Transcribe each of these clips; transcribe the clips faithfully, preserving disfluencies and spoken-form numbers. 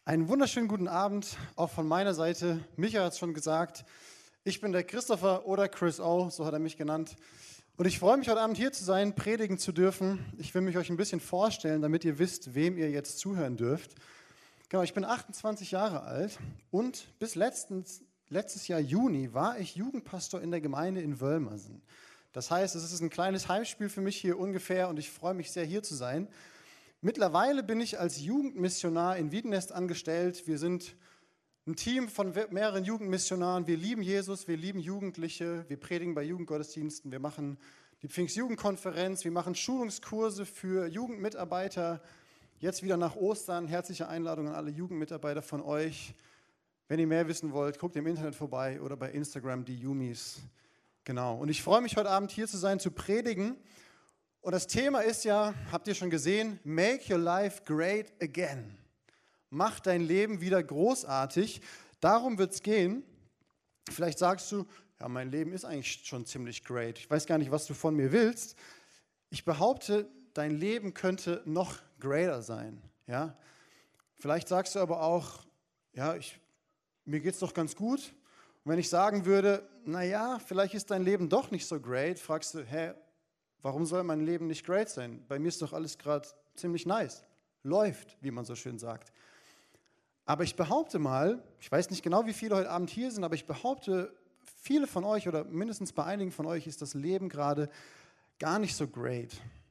Einen wunderschönen guten Abend, auch von meiner Seite. Micha hat es schon gesagt, ich bin der Christopher oder Chris O, so hat er mich genannt. Und ich freue mich, heute Abend hier zu sein, predigen zu dürfen. Ich will mich euch ein bisschen vorstellen, damit ihr wisst, wem ihr jetzt zuhören dürft. Genau, ich bin achtundzwanzig Jahre alt und bis letztens, letztes Jahr Juni war ich Jugendpastor in der Gemeinde in Wölmersen. Das heißt, es ist ein kleines Heimspiel für mich hier ungefähr und ich freue mich sehr, hier zu sein. Mittlerweile bin ich als Jugendmissionar in Wiedenest angestellt. Wir sind ein Team von mehreren Jugendmissionaren. Wir lieben Jesus, wir lieben Jugendliche, wir predigen bei Jugendgottesdiensten, wir machen die Pfingstjugendkonferenz, wir machen Schulungskurse für Jugendmitarbeiter. Jetzt wieder nach Ostern, herzliche Einladung an alle Jugendmitarbeiter von euch. Wenn ihr mehr wissen wollt, guckt im Internet vorbei oder bei Instagram, die Jumis. Genau. Und ich freue mich, heute Abend hier zu sein, zu predigen. Und das Thema ist ja, habt ihr schon gesehen, Make your life great again. Mach dein Leben wieder großartig. Darum wird es gehen. Vielleicht sagst du, ja, mein Leben ist eigentlich schon ziemlich great. Ich weiß gar nicht, was du von mir willst. Ich behaupte, dein Leben könnte noch greater sein. Ja? Vielleicht sagst du aber auch, ja, ich, mir geht es doch ganz gut. Und wenn ich sagen würde, naja, vielleicht ist dein Leben doch nicht so great, fragst du, hä, warum soll mein Leben nicht great sein? Bei mir ist doch alles gerade ziemlich nice. Läuft, wie man so schön sagt. Aber ich behaupte mal, ich weiß nicht genau, wie viele heute Abend hier sind, aber ich behaupte, viele von euch oder mindestens bei einigen von euch ist das Leben gerade gar nicht so great.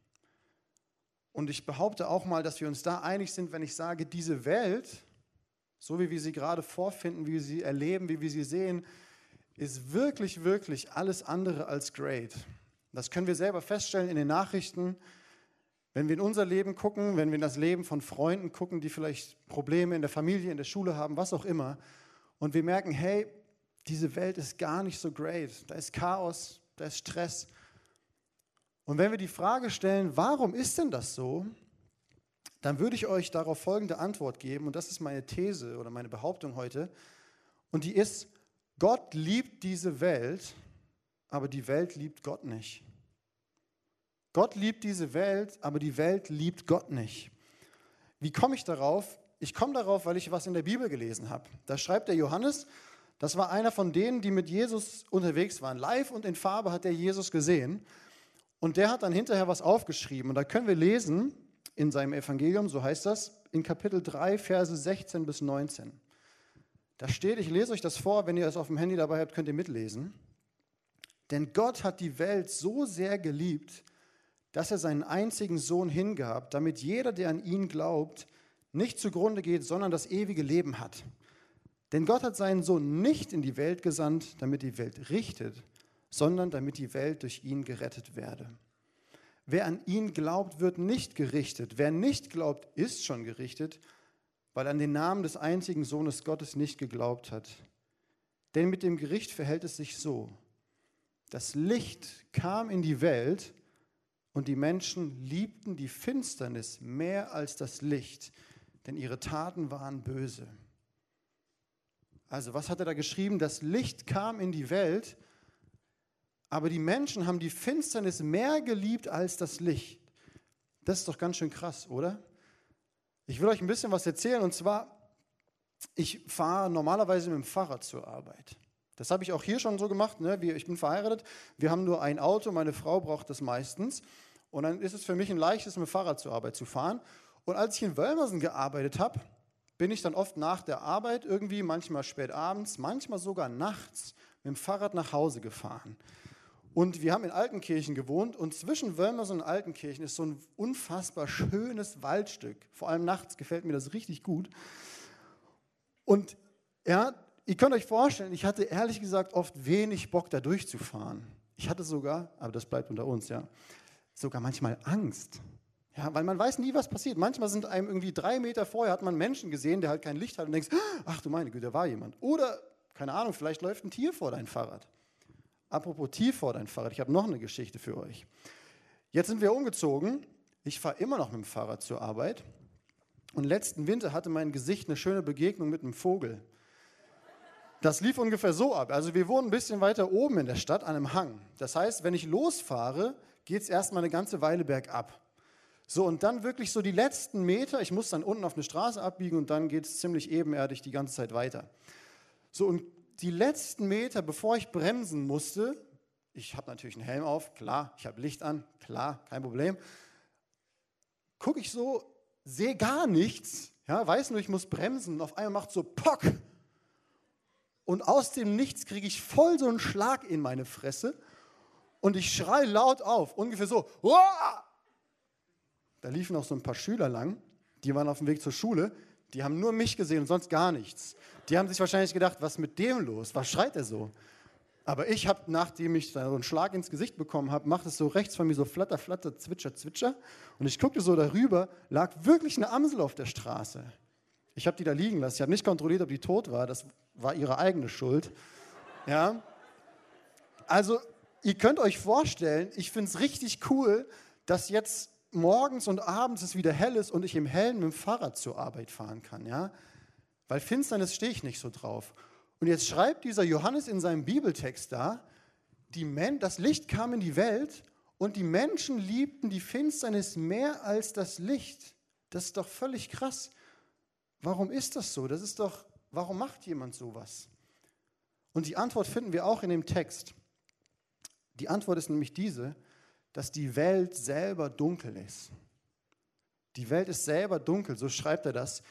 Und ich behaupte auch mal, dass wir uns da einig sind, wenn ich sage, diese Welt, so wie wir sie gerade vorfinden, wie wir sie erleben, wie wir sie sehen, ist wirklich, wirklich alles andere als great. Das können wir selber feststellen in den Nachrichten, wenn wir in unser Leben gucken, wenn wir in das Leben von Freunden gucken, die vielleicht Probleme in der Familie, in der Schule haben, was auch immer. Und wir merken, hey, diese Welt ist gar nicht so great. Da ist Chaos, da ist Stress. Und wenn wir die Frage stellen, warum ist denn das so, dann würde ich euch darauf folgende Antwort geben. Und das ist meine These oder meine Behauptung heute. Und die ist, Gott liebt diese Welt, aber die Welt liebt Gott nicht. Gott liebt diese Welt, aber die Welt liebt Gott nicht. Wie komme ich darauf? Ich komme darauf, weil ich was in der Bibel gelesen habe. Da schreibt der Johannes, das war einer von denen, die mit Jesus unterwegs waren. Live und in Farbe hat er Jesus gesehen. Und der hat dann hinterher was aufgeschrieben. Und da können wir lesen in seinem Evangelium, so heißt das, in Kapitel drei, Verse sechzehn bis neunzehn. Da steht, ich lese euch das vor, wenn ihr es auf dem Handy dabei habt, könnt ihr mitlesen. Denn Gott hat die Welt so sehr geliebt, dass er seinen einzigen Sohn hingab, damit jeder, der an ihn glaubt, nicht zugrunde geht, sondern das ewige Leben hat. Denn Gott hat seinen Sohn nicht in die Welt gesandt, damit die Welt richtet, sondern damit die Welt durch ihn gerettet werde. Wer an ihn glaubt, wird nicht gerichtet. Wer nicht glaubt, ist schon gerichtet, weil er an den Namen des einzigen Sohnes Gottes nicht geglaubt hat. Denn mit dem Gericht verhält es sich so: Das Licht kam in die Welt und die Menschen liebten die Finsternis mehr als das Licht, denn ihre Taten waren böse. Also was hat er da geschrieben? Das Licht kam in die Welt, aber die Menschen haben die Finsternis mehr geliebt als das Licht. Das ist doch ganz schön krass, oder? Ich will euch ein bisschen was erzählen, und zwar, ich fahre normalerweise mit dem Fahrrad zur Arbeit. Das habe ich auch hier schon so gemacht. Ne? Ich bin verheiratet, wir haben nur ein Auto, meine Frau braucht das meistens. Und dann ist es für mich ein leichtes, mit dem Fahrrad zur Arbeit zu fahren. Und als ich in Wölmersen gearbeitet habe, bin ich dann oft nach der Arbeit irgendwie, manchmal spät abends, manchmal sogar nachts mit dem Fahrrad nach Hause gefahren. Und wir haben in Altenkirchen gewohnt und zwischen Wölmersen und Altenkirchen ist so ein unfassbar schönes Waldstück. Vor allem nachts gefällt mir das richtig gut. Und ja, ihr könnt euch vorstellen, ich hatte ehrlich gesagt oft wenig Bock, da durchzufahren. Ich hatte sogar, aber das bleibt unter uns, ja, sogar manchmal Angst. Ja, weil man weiß nie, was passiert. Manchmal sind einem irgendwie drei Meter vorher, hat man Menschen gesehen, der halt kein Licht hat und denkst, ach du meine Güte, da war jemand. Oder, keine Ahnung, vielleicht läuft ein Tier vor dein Fahrrad. Apropos Tier vor dein Fahrrad, ich habe noch eine Geschichte für euch. Jetzt sind wir umgezogen. Ich fahre immer noch mit dem Fahrrad zur Arbeit. Und letzten Winter hatte mein Gesicht eine schöne Begegnung mit einem Vogel. Das lief ungefähr so ab. Also wir wohnen ein bisschen weiter oben in der Stadt an einem Hang. Das heißt, wenn ich losfahre, geht es erstmal eine ganze Weile bergab. So, und dann wirklich so die letzten Meter, ich muss dann unten auf eine Straße abbiegen und dann geht es ziemlich ebenerdig die ganze Zeit weiter. So, und die letzten Meter, bevor ich bremsen musste, ich habe natürlich einen Helm auf, klar, ich habe Licht an, klar, kein Problem, gucke ich so, sehe gar nichts, ja, weiß nur, ich muss bremsen, und auf einmal macht so Pock. Und aus dem Nichts kriege ich voll so einen Schlag in meine Fresse und ich schreie laut auf, ungefähr so, Uah! Da liefen auch so ein paar Schüler lang, die waren auf dem Weg zur Schule, die haben nur mich gesehen und sonst gar nichts. Die haben sich wahrscheinlich gedacht, was ist mit dem los, was schreit er so? Aber ich habe, nachdem ich so einen Schlag ins Gesicht bekommen habe, macht es so rechts von mir so flatter, flatter, zwitscher, zwitscher. Und ich guckte so darüber, lag wirklich eine Amsel auf der Straße. Ich habe die da liegen lassen. Ich habe nicht kontrolliert, ob die tot war. Das war ihre eigene Schuld. Ja. Also, ihr könnt euch vorstellen, ich finde es richtig cool, dass jetzt morgens und abends es wieder hell ist und ich im Hellen mit dem Fahrrad zur Arbeit fahren kann. Ja? Weil Finsternis stehe ich nicht so drauf. Und jetzt schreibt dieser Johannes in seinem Bibeltext da, die Men- das Licht kam in die Welt und die Menschen liebten die Finsternis mehr als das Licht. Das ist doch völlig krass. Warum ist das so? Das ist doch, warum macht jemand sowas? Und die Antwort finden wir auch in dem Text. Die Antwort ist nämlich diese, dass die Welt selber dunkel ist. Die Welt ist selber dunkel, so schreibt er das.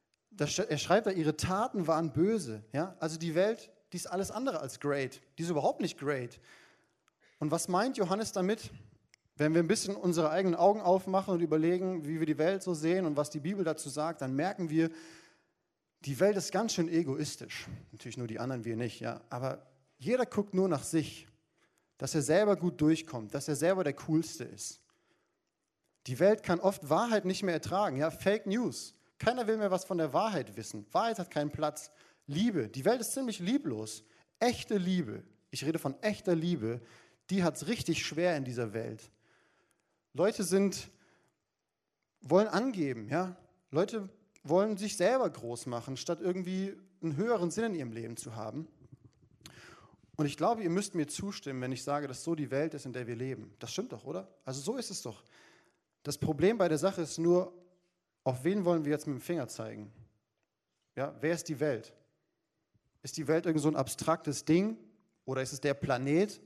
Er schreibt da, ihre Taten waren böse. Ja? Also die Welt, die ist alles andere als great. Die ist überhaupt nicht great. Und was meint Johannes damit? Wenn wir ein bisschen unsere eigenen Augen aufmachen und überlegen, wie wir die Welt so sehen und was die Bibel dazu sagt, dann merken wir, die Welt ist ganz schön egoistisch. Natürlich nur die anderen, wir nicht. Ja? Aber jeder guckt nur nach sich, dass er selber gut durchkommt, dass er selber der Coolste ist. Die Welt kann oft Wahrheit nicht mehr ertragen. Ja? Fake News. Keiner will mehr was von der Wahrheit wissen. Wahrheit hat keinen Platz. Liebe. Die Welt ist ziemlich lieblos. Echte Liebe. Ich rede von echter Liebe. Die hat es richtig schwer in dieser Welt. Leute sind, wollen angeben. Ja? Leute wollen sich selber groß machen, statt irgendwie einen höheren Sinn in ihrem Leben zu haben. Und ich glaube, ihr müsst mir zustimmen, wenn ich sage, dass so die Welt ist, in der wir leben. Das stimmt doch, oder? Also so ist es doch. Das Problem bei der Sache ist nur, auf wen wollen wir jetzt mit dem Finger zeigen? Ja, wer ist die Welt? Ist die Welt irgend so ein abstraktes Ding oder ist es der Planet?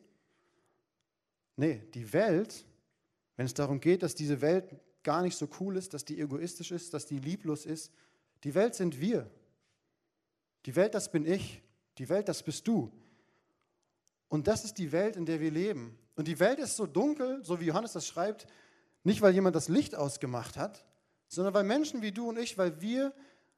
Nee, die Welt, wenn es darum geht, dass diese Welt gar nicht so cool ist, dass die egoistisch ist, dass die lieblos ist, die Welt sind wir. Die Welt, das bin ich. Die Welt, das bist du. Und das ist die Welt, in der wir leben. Und die Welt ist so dunkel, so wie Johannes das schreibt, nicht weil jemand das Licht ausgemacht hat, sondern weil Menschen wie du und ich, weil wir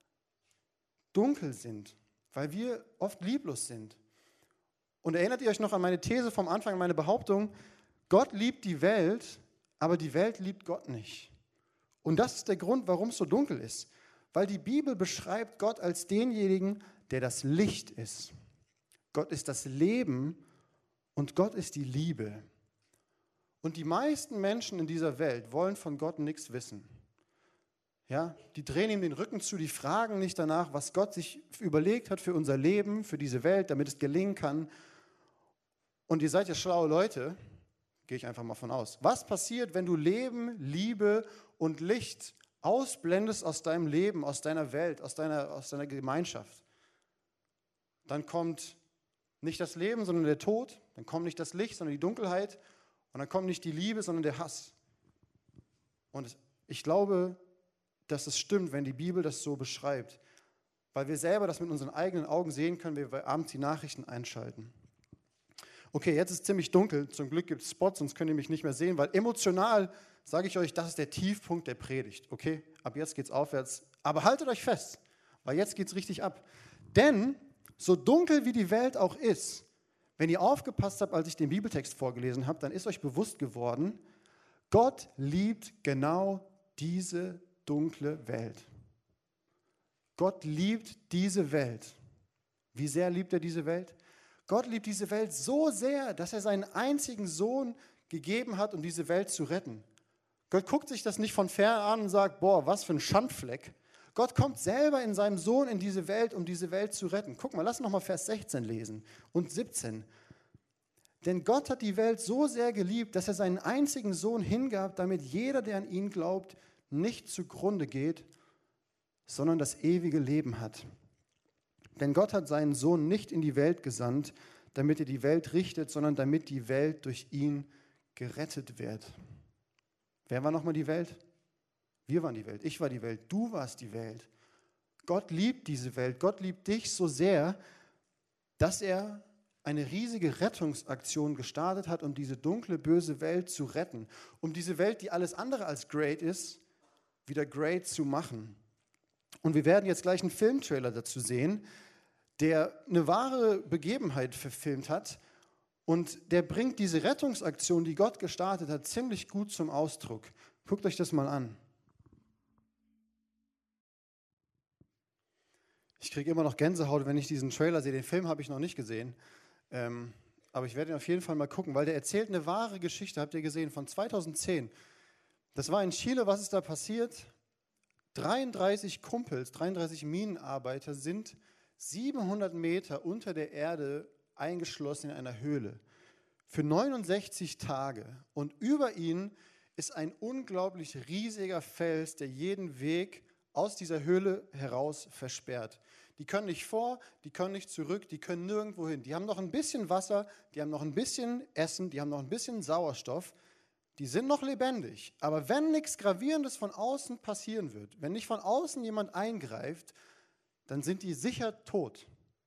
dunkel sind, weil wir oft lieblos sind. Und erinnert ihr euch noch an meine These vom Anfang, meine Behauptung, Gott liebt die Welt, aber die Welt liebt Gott nicht. Und das ist der Grund, warum es so dunkel ist. Weil die Bibel beschreibt Gott als denjenigen, der das Licht ist. Gott ist das Leben und Gott ist die Liebe. Und die meisten Menschen in dieser Welt wollen von Gott nichts wissen. Ja, die drehen ihm den Rücken zu, die fragen nicht danach, was Gott sich überlegt hat für unser Leben, für diese Welt, damit es gelingen kann. Und ihr seid ja schlaue Leute, gehe ich einfach mal von aus. Was passiert, wenn du Leben, Liebe und Licht ausblendest aus deinem Leben, aus deiner Welt, aus deiner, aus deiner Gemeinschaft? Dann kommt nicht das Leben, sondern der Tod. Dann kommt nicht das Licht, sondern die Dunkelheit. Und dann kommt nicht die Liebe, sondern der Hass. Und ich glaube, dass es stimmt, wenn die Bibel das so beschreibt. Weil wir selber das mit unseren eigenen Augen sehen können, wenn wir abends die Nachrichten einschalten. Okay, jetzt ist es ziemlich dunkel. Zum Glück gibt es Spots, sonst könnt ihr mich nicht mehr sehen. Weil emotional sage ich euch, das ist der Tiefpunkt der Predigt. Okay, ab jetzt geht es aufwärts. Aber haltet euch fest, weil jetzt geht es richtig ab. Denn so dunkel wie die Welt auch ist, wenn ihr aufgepasst habt, als ich den Bibeltext vorgelesen habe, dann ist euch bewusst geworden, Gott liebt genau diese dunkle Welt. Gott liebt diese Welt. Wie sehr liebt er diese Welt? Gott liebt diese Welt so sehr, dass er seinen einzigen Sohn gegeben hat, um diese Welt zu retten. Gott guckt sich das nicht von fern an und sagt, boah, was für ein Schandfleck. Gott kommt selber in seinem Sohn in diese Welt, um diese Welt zu retten. Guck mal, lass noch mal Vers sechzehn lesen und siebzehn. Denn Gott hat die Welt so sehr geliebt, dass er seinen einzigen Sohn hingab, damit jeder, der an ihn glaubt, nicht zugrunde geht, sondern das ewige Leben hat. Denn Gott hat seinen Sohn nicht in die Welt gesandt, damit er die Welt richtet, sondern damit die Welt durch ihn gerettet wird. Wer war nochmal die Welt? Wir waren die Welt. Ich war die Welt. Du warst die Welt. Gott liebt diese Welt. Gott liebt dich so sehr, dass er eine riesige Rettungsaktion gestartet hat, um diese dunkle, böse Welt zu retten. Um diese Welt, die alles andere als great ist, wieder great zu machen. Und wir werden jetzt gleich einen Filmtrailer dazu sehen, der eine wahre Begebenheit verfilmt hat. Und der bringt diese Rettungsaktion, die Gott gestartet hat, ziemlich gut zum Ausdruck. Guckt euch das mal an. Ich kriege immer noch Gänsehaut, wenn ich diesen Trailer sehe. Den Film habe ich noch nicht gesehen. Ähm, aber ich werde ihn auf jeden Fall mal gucken, weil der erzählt eine wahre Geschichte, habt ihr gesehen, von zweitausendzehn. Das war in Chile, was ist da passiert? dreiunddreißig Kumpels, dreiunddreißig Minenarbeiter sind siebenhundert Meter unter der Erde eingeschlossen in einer Höhle für neunundsechzig Tage. Und über ihnen ist ein unglaublich riesiger Fels, der jeden Weg aus dieser Höhle heraus versperrt. Die können nicht vor, die können nicht zurück, die können nirgendwo hin. Die haben noch ein bisschen Wasser, die haben noch ein bisschen Essen, die haben noch ein bisschen Sauerstoff. Die sind noch lebendig. Aber wenn nichts Gravierendes von außen passieren wird, wenn nicht von außen jemand eingreift, dann sind die sicher tot.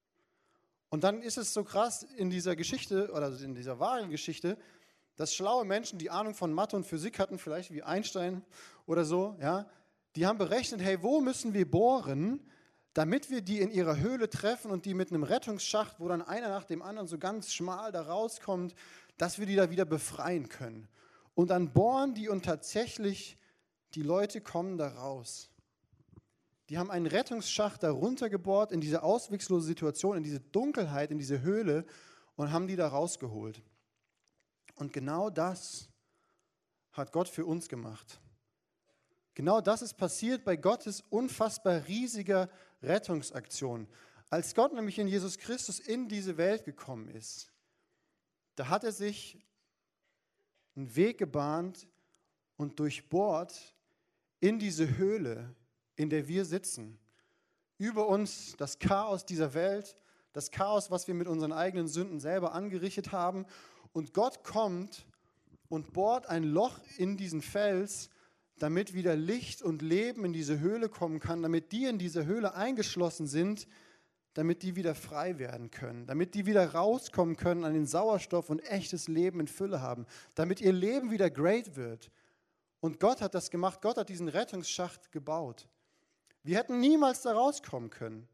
Und dann ist es so krass in dieser Geschichte, oder in dieser wahren Geschichte, dass schlaue Menschen, die Ahnung von Mathe und Physik hatten, vielleicht wie Einstein oder so, ja, die haben berechnet, hey, wo müssen wir bohren, damit wir die in ihrer Höhle treffen und die mit einem Rettungsschacht, wo dann einer nach dem anderen so ganz schmal da rauskommt, dass wir die da wieder befreien können. Und dann bohren die und tatsächlich, die Leute kommen da raus. Die haben einen Rettungsschacht da runtergebohrt in diese auswegslose Situation, in diese Dunkelheit, in diese Höhle und haben die da rausgeholt. Und genau das hat Gott für uns gemacht. Genau das ist passiert bei Gottes unfassbar riesiger Rettungsaktion. Als Gott nämlich in Jesus Christus in diese Welt gekommen ist, da hat er sich einen Weg gebahnt und durchbohrt in diese Höhle, in der wir sitzen. Über uns das Chaos dieser Welt, das Chaos, was wir mit unseren eigenen Sünden selber angerichtet haben. Und Gott kommt und bohrt ein Loch in diesen Fels, damit wieder Licht und Leben in diese Höhle kommen kann, damit die in diese Höhle eingeschlossen sind, damit die wieder frei werden können, damit die wieder rauskommen können an den Sauerstoff und echtes Leben in Fülle haben, damit ihr Leben wieder great wird. Und Gott hat das gemacht, Gott hat diesen Rettungsschacht gebaut. Wir hätten niemals da rauskommen können,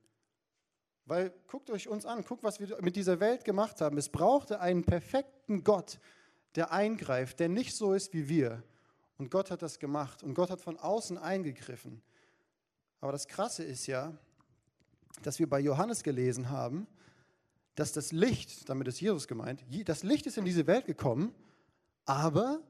weil guckt euch uns an, guckt, was wir mit dieser Welt gemacht haben. Es brauchte einen perfekten Gott, der eingreift, der nicht so ist wie wir. Und Gott hat das gemacht und Gott hat von außen eingegriffen. Aber das Krasse ist ja, dass wir bei Johannes gelesen haben, dass das Licht, damit ist Jesus gemeint, das Licht ist in diese Welt gekommen, aber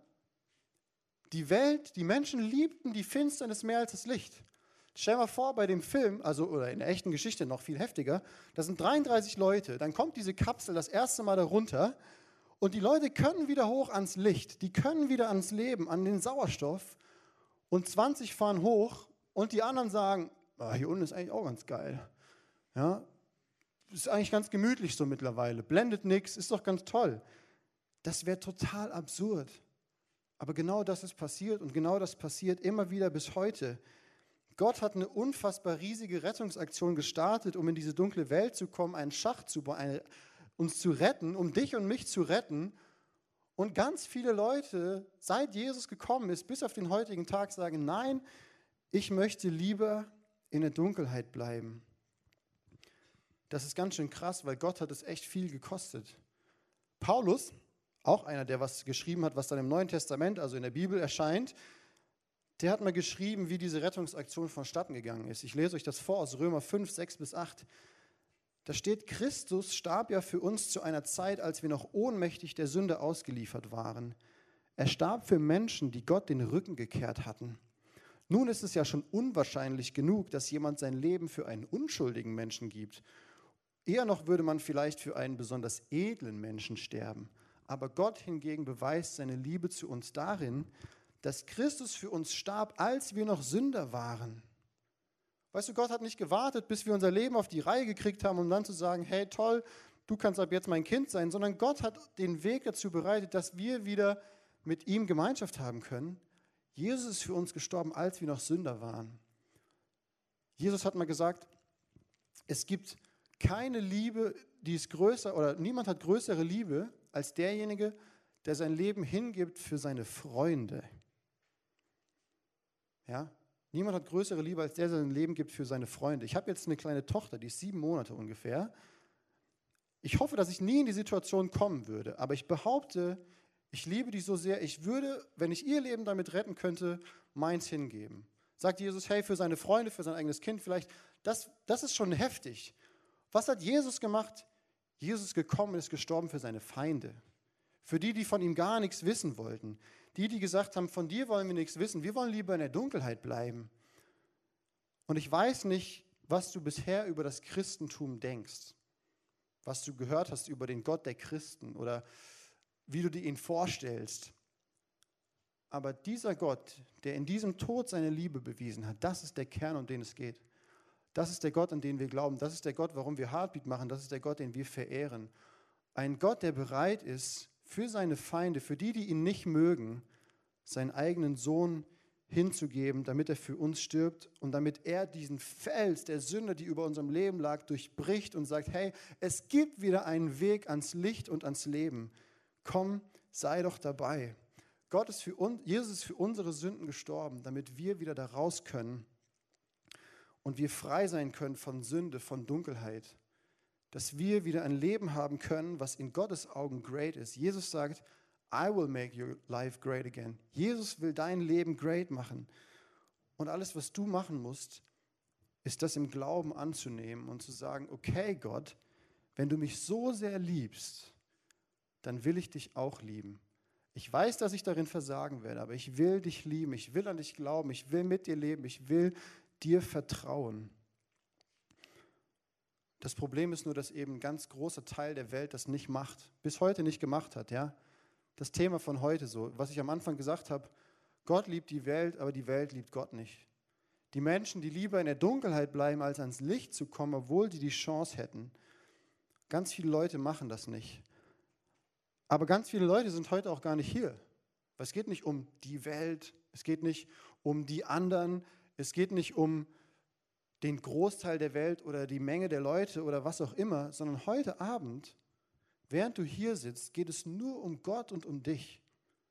die Welt, die Menschen liebten die Finsternis mehr als das Licht. Stell dir mal vor, bei dem Film, also oder in der echten Geschichte noch viel heftiger, da sind dreiunddreißig Leute, dann kommt diese Kapsel das erste Mal da runter und die Leute können wieder hoch ans Licht, die können wieder ans Leben, an den Sauerstoff und zwanzig fahren hoch und die anderen sagen, ah, hier unten ist eigentlich auch ganz geil. Ja, ist eigentlich ganz gemütlich so mittlerweile, blendet nichts, ist doch ganz toll. Das wäre total absurd. Aber genau das ist passiert und genau das passiert immer wieder bis heute. Gott hat eine unfassbar riesige Rettungsaktion gestartet, um in diese dunkle Welt zu kommen, einen Schacht zu bauen, eine, uns zu retten, um dich und mich zu retten. Und ganz viele Leute, seit Jesus gekommen ist, bis auf den heutigen Tag sagen, nein, ich möchte lieber in der Dunkelheit bleiben. Das ist ganz schön krass, weil Gott hat es echt viel gekostet. Paulus, auch einer, der was geschrieben hat, was dann im Neuen Testament, also in der Bibel erscheint, der hat mal geschrieben, wie diese Rettungsaktion vonstatten gegangen ist. Ich lese euch das vor aus Römer fünf, sechs bis acht. Da steht, Christus starb ja für uns zu einer Zeit, als wir noch ohnmächtig der Sünde ausgeliefert waren. Er starb für Menschen, die Gott den Rücken gekehrt hatten. Nun ist es ja schon unwahrscheinlich genug, dass jemand sein Leben für einen unschuldigen Menschen gibt. Eher noch würde man vielleicht für einen besonders edlen Menschen sterben. Aber Gott hingegen beweist seine Liebe zu uns darin, dass Christus für uns starb, als wir noch Sünder waren. Weißt du, Gott hat nicht gewartet, bis wir unser Leben auf die Reihe gekriegt haben, um dann zu sagen, hey toll, du kannst ab jetzt mein Kind sein, sondern Gott hat den Weg dazu bereitet, dass wir wieder mit ihm Gemeinschaft haben können. Jesus ist für uns gestorben, als wir noch Sünder waren. Jesus hat mal gesagt, es gibt keine Liebe, die ist größer, oder niemand hat größere Liebe als derjenige, der sein Leben hingibt für seine Freunde. Ja? Niemand hat größere Liebe als der, der sein Leben gibt für seine Freunde. Ich habe jetzt eine kleine Tochter, die ist sieben Monate ungefähr. Ich hoffe, dass ich nie in die Situation kommen würde, aber ich behaupte, ich liebe die so sehr, ich würde, wenn ich ihr Leben damit retten könnte, meins hingeben. Sagt Jesus, hey, für seine Freunde, für sein eigenes Kind vielleicht, das, das ist schon heftig. Was hat Jesus gemacht? Jesus ist gekommen und ist gestorben für seine Feinde. Für die, die von ihm gar nichts wissen wollten. Die, die gesagt haben, von dir wollen wir nichts wissen, wir wollen lieber in der Dunkelheit bleiben. Und ich weiß nicht, was du bisher über das Christentum denkst. Was du gehört hast über den Gott der Christen oder wie du dir ihn vorstellst. Aber dieser Gott, der in diesem Tod seine Liebe bewiesen hat, das ist der Kern, um den es geht. Das ist der Gott, an den wir glauben. Das ist der Gott, warum wir Heartbeat machen. Das ist der Gott, den wir verehren. Ein Gott, der bereit ist, für seine Feinde, für die, die ihn nicht mögen, seinen eigenen Sohn hinzugeben, damit er für uns stirbt und damit er diesen Fels der Sünde, die über unserem Leben lag, durchbricht und sagt, hey, es gibt wieder einen Weg ans Licht und ans Leben. Komm, sei doch dabei. Gott ist für uns, Jesus ist für unsere Sünden gestorben, damit wir wieder da raus können und wir frei sein können von Sünde, von Dunkelheit. Dass wir wieder ein Leben haben können, was in Gottes Augen great ist. Jesus sagt, I will make your life great again. Jesus will dein Leben great machen. Und alles, was du machen musst, ist das im Glauben anzunehmen und zu sagen, okay Gott, wenn du mich so sehr liebst, dann will ich dich auch lieben. Ich weiß, dass ich darin versagen werde, aber ich will dich lieben, ich will an dich glauben, ich will mit dir leben, ich will dir vertrauen. Das Problem ist nur, dass eben ein ganz großer Teil der Welt das nicht macht, bis heute nicht gemacht hat. Ja? Das Thema von heute so, was ich am Anfang gesagt habe, Gott liebt die Welt, aber die Welt liebt Gott nicht. Die Menschen, die lieber in der Dunkelheit bleiben, als ans Licht zu kommen, obwohl die die Chance hätten. Ganz viele Leute machen das nicht. Aber ganz viele Leute sind heute auch gar nicht hier. Es geht nicht um die Welt, es geht nicht um die anderen, es geht nicht um den Großteil der Welt oder die Menge der Leute oder was auch immer, sondern heute Abend, während du hier sitzt, geht es nur um Gott und um dich.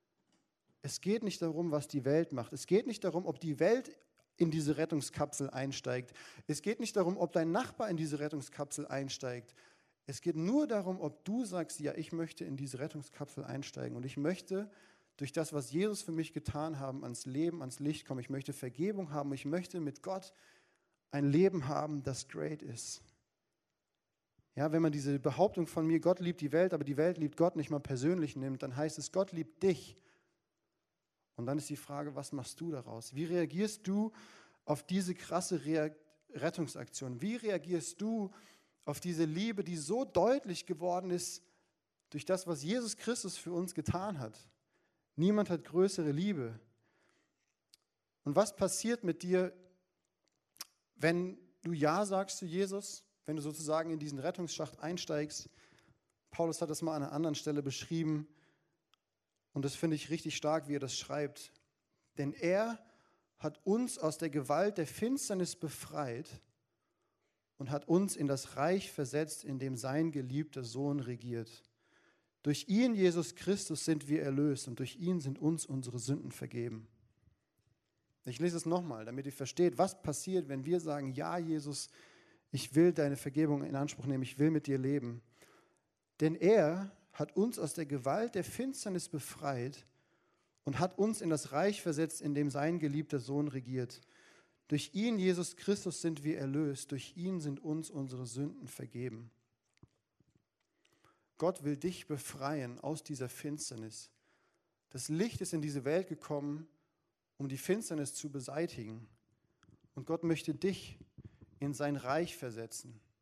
Es geht nicht darum, was die Welt macht. Es geht nicht darum, ob die Welt in diese Rettungskapsel einsteigt. Es geht nicht darum, ob dein Nachbar in diese Rettungskapsel einsteigt. Es geht nur darum, ob du sagst, ja, ich möchte in diese Rettungskapsel einsteigen und ich möchte durch das, was Jesus für mich getan hat, ans Leben, ans Licht kommen. Ich möchte Vergebung haben. Ich möchte mit Gott ein Leben haben, das great ist. Ja, wenn man diese Behauptung von mir, Gott liebt die Welt, aber die Welt liebt Gott, nicht mal persönlich nimmt, dann heißt es, Gott liebt dich. Und dann ist die Frage, was machst du daraus? Wie reagierst du auf diese krasse Rea- Rettungsaktion? Wie reagierst du auf diese Liebe, die so deutlich geworden ist durch das, was Jesus Christus für uns getan hat? Niemand hat größere Liebe. Und was passiert mit dir, wenn du Ja sagst zu Jesus, wenn du sozusagen in diesen Rettungsschacht einsteigst? Paulus hat das mal an einer anderen Stelle beschrieben und das finde ich richtig stark, wie er das schreibt. Denn er hat uns aus der Gewalt der Finsternis befreit und hat uns in das Reich versetzt, in dem sein geliebter Sohn regiert. Durch ihn, Jesus Christus, sind wir erlöst und durch ihn sind uns unsere Sünden vergeben. Ich lese es nochmal, damit ihr versteht, was passiert, wenn wir sagen, ja, Jesus, ich will deine Vergebung in Anspruch nehmen, ich will mit dir leben. Denn er hat uns aus der Gewalt der Finsternis befreit und hat uns in das Reich versetzt, in dem sein geliebter Sohn regiert. Durch ihn, Jesus Christus, sind wir erlöst, durch ihn sind uns unsere Sünden vergeben. Gott will dich befreien aus dieser Finsternis. Das Licht ist in diese Welt gekommen, um die Finsternis zu beseitigen. Und Gott möchte dich in sein Reich versetzen,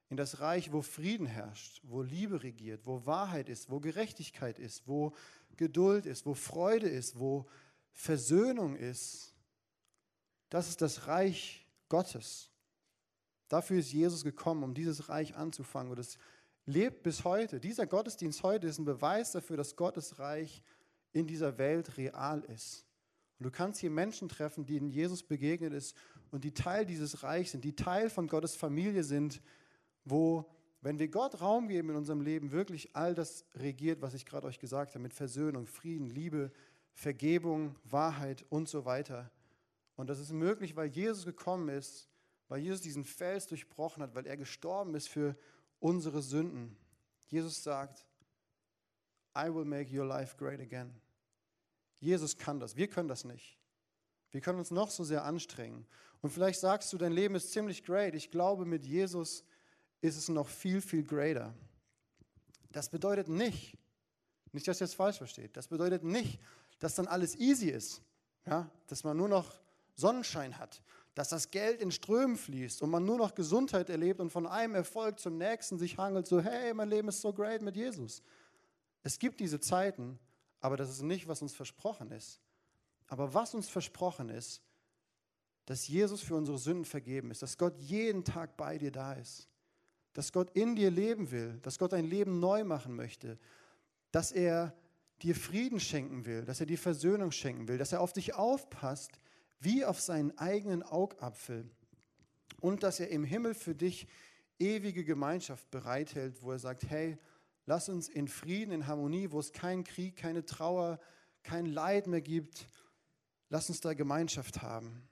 in das Reich, wo Frieden herrscht, wo Liebe regiert, wo Wahrheit ist, wo Gerechtigkeit ist, wo Geduld ist, wo Freude ist, wo Versöhnung ist. Das ist das Reich Gottes. Dafür ist Jesus gekommen, um dieses Reich anzufangen. Und es lebt bis heute. Dieser Gottesdienst heute ist ein Beweis dafür, dass Gottes Reich in dieser Welt real ist. Und du kannst hier Menschen treffen, denen Jesus begegnet ist und die Teil dieses Reichs sind, die Teil von Gottes Familie sind, wo, wenn wir Gott Raum geben in unserem Leben, wirklich all das regiert, was ich gerade euch gesagt habe, mit Versöhnung, Frieden, Liebe, Vergebung, Wahrheit und so weiter. Und das ist möglich, weil Jesus gekommen ist, weil Jesus diesen Fels durchbrochen hat, weil er gestorben ist für unsere Sünden. Jesus sagt, I will make your life great again. Jesus kann das, wir können das nicht. Wir können uns noch so sehr anstrengen. Und vielleicht sagst du, dein Leben ist ziemlich great. Ich glaube, mit Jesus ist es noch viel, viel greater. Das bedeutet nicht, nicht, dass ihr es falsch versteht, das bedeutet nicht, dass dann alles easy ist, ja? Dass man nur noch Sonnenschein hat, dass das Geld in Strömen fließt und man nur noch Gesundheit erlebt und von einem Erfolg zum nächsten sich hangelt, so hey, mein Leben ist so great mit Jesus. Es gibt diese Zeiten, aber das ist nicht, was uns versprochen ist. Aber was uns versprochen ist, dass Jesus für unsere Sünden vergeben ist, dass Gott jeden Tag bei dir da ist, dass Gott in dir leben will, dass Gott dein Leben neu machen möchte, dass er dir Frieden schenken will, dass er dir Versöhnung schenken will, dass er auf dich aufpasst, wie auf seinen eigenen Augapfel und dass er im Himmel für dich ewige Gemeinschaft bereithält, wo er sagt, hey, lass uns in Frieden, in Harmonie, wo es keinen Krieg, keine Trauer, kein Leid mehr gibt, lass uns da Gemeinschaft haben.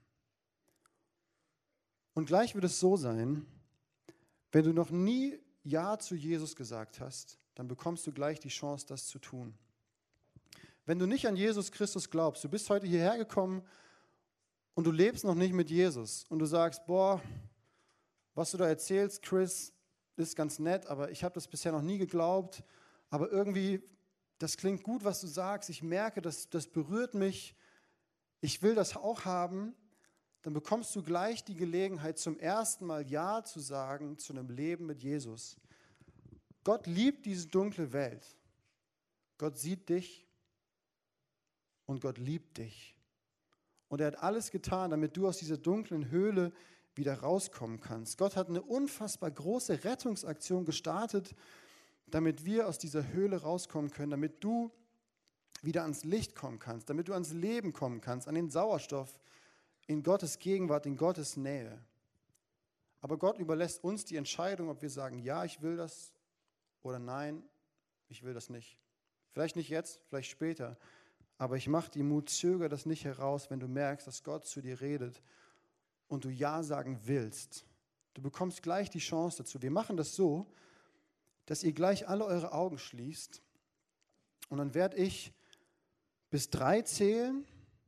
Und gleich wird es so sein, wenn du noch nie Ja zu Jesus gesagt hast, dann bekommst du gleich die Chance, das zu tun. Wenn du nicht an Jesus Christus glaubst, du bist heute hierher gekommen und du lebst noch nicht mit Jesus und du sagst, boah, was du da erzählst, Chris, ist ganz nett, aber ich habe das bisher noch nie geglaubt, aber irgendwie, das klingt gut, was du sagst, ich merke, das, das berührt mich, ich will das auch haben, dann bekommst du gleich die Gelegenheit, zum ersten Mal Ja zu sagen zu einem Leben mit Jesus. Gott liebt diese dunkle Welt. Gott sieht dich und Gott liebt dich. Und er hat alles getan, damit du aus dieser dunklen Höhle wieder rauskommen kannst. Gott hat eine unfassbar große Rettungsaktion gestartet, damit wir aus dieser Höhle rauskommen können, damit du wieder ans Licht kommen kannst, damit du ans Leben kommen kannst, an den Sauerstoff, in Gottes Gegenwart, in Gottes Nähe. Aber Gott überlässt uns die Entscheidung, ob wir sagen, ja, ich will das oder nein, ich will das nicht. Vielleicht nicht jetzt, vielleicht später, aber ich mache dir Mut, zöger das nicht heraus, wenn du merkst, dass Gott zu dir redet und du Ja sagen willst. Du bekommst gleich die Chance dazu. Wir machen das so, dass ihr gleich alle eure Augen schließt und dann werde ich bis drei zählen.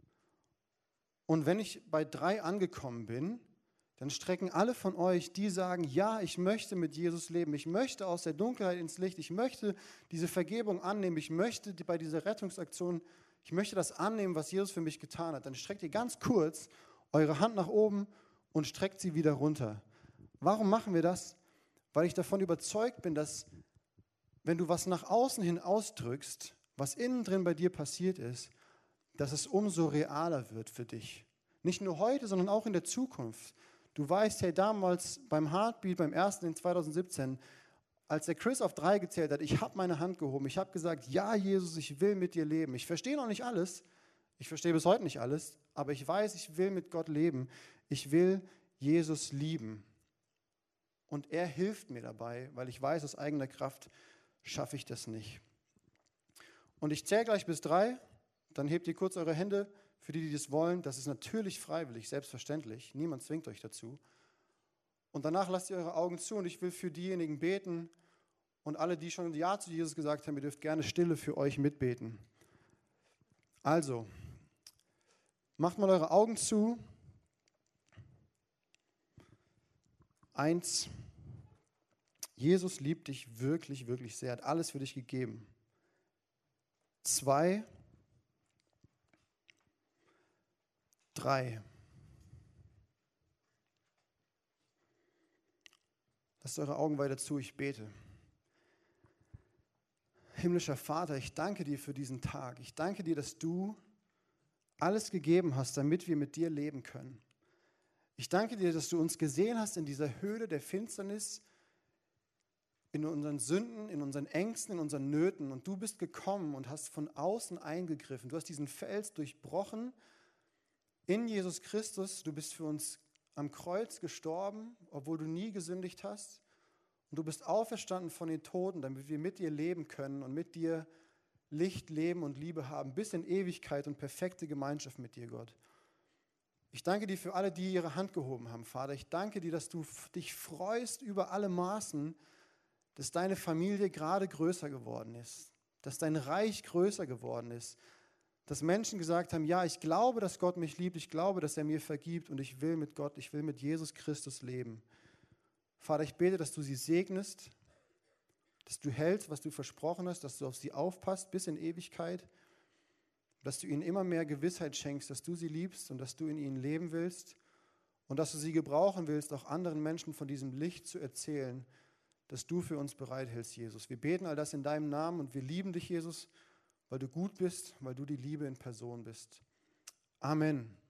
Und wenn ich bei drei angekommen bin, dann strecken alle von euch, die sagen, ja, ich möchte mit Jesus leben, ich möchte aus der Dunkelheit ins Licht, ich möchte diese Vergebung annehmen, ich möchte bei dieser Rettungsaktion, ich möchte das annehmen, was Jesus für mich getan hat. Dann streckt ihr ganz kurz eure Hand nach oben und streckt sie wieder runter. Warum machen wir das? Weil ich davon überzeugt bin, dass wenn du was nach außen hin ausdrückst, was innen drin bei dir passiert ist, dass es umso realer wird für dich. Nicht nur heute, sondern auch in der Zukunft. Du weißt, hey, damals beim Heartbeat, beim ersten in zweitausendsiebzehn, als der Chris auf drei gezählt hat, ich habe meine Hand gehoben, ich habe gesagt, ja, Jesus, ich will mit dir leben. Ich verstehe noch nicht alles, ich verstehe bis heute nicht alles, aber ich weiß, ich will mit Gott leben. Ich will Jesus lieben. Und er hilft mir dabei, weil ich weiß, aus eigener Kraft schaffe ich das nicht. Und ich zähle gleich bis drei. Dann hebt ihr kurz eure Hände, für die, die das wollen. Das ist natürlich freiwillig, selbstverständlich. Niemand zwingt euch dazu. Und danach lasst ihr eure Augen zu und ich will für diejenigen beten und alle, die schon Ja zu Jesus gesagt haben, ihr dürft gerne Stille für euch mitbeten. Also, macht mal eure Augen zu. Eins, Jesus liebt dich wirklich, wirklich sehr, hat alles für dich gegeben. Zwei, Drei. Lasst eure Augen weiter zu, ich bete. Himmlischer Vater, ich danke dir für diesen Tag. Ich danke dir, dass du alles gegeben hast, damit wir mit dir leben können. Ich danke dir, dass du uns gesehen hast in dieser Höhle der Finsternis, in unseren Sünden, in unseren Ängsten, in unseren Nöten. Und du bist gekommen und hast von außen eingegriffen. Du hast diesen Fels durchbrochen in Jesus Christus. Du bist für uns am Kreuz gestorben, obwohl du nie gesündigt hast. Und du bist auferstanden von den Toten, damit wir mit dir leben können und mit dir Licht, Leben und Liebe haben, bis in Ewigkeit und perfekte Gemeinschaft mit dir, Gott. Ich danke dir für alle, die ihre Hand gehoben haben, Vater. Ich danke dir, dass du dich freust über alle Maßen, dass deine Familie gerade größer geworden ist, dass dein Reich größer geworden ist, dass Menschen gesagt haben, ja, ich glaube, dass Gott mich liebt, ich glaube, dass er mir vergibt und ich will mit Gott, ich will mit Jesus Christus leben. Vater, ich bete, dass du sie segnest, dass du hältst, was du versprochen hast, dass du auf sie aufpasst bis in Ewigkeit, dass du ihnen immer mehr Gewissheit schenkst, dass du sie liebst und dass du in ihnen leben willst und dass du sie gebrauchen willst, auch anderen Menschen von diesem Licht zu erzählen, dass du für uns bereithältst, Jesus. Wir beten all das in deinem Namen und wir lieben dich, Jesus, weil du gut bist, weil du die Liebe in Person bist. Amen.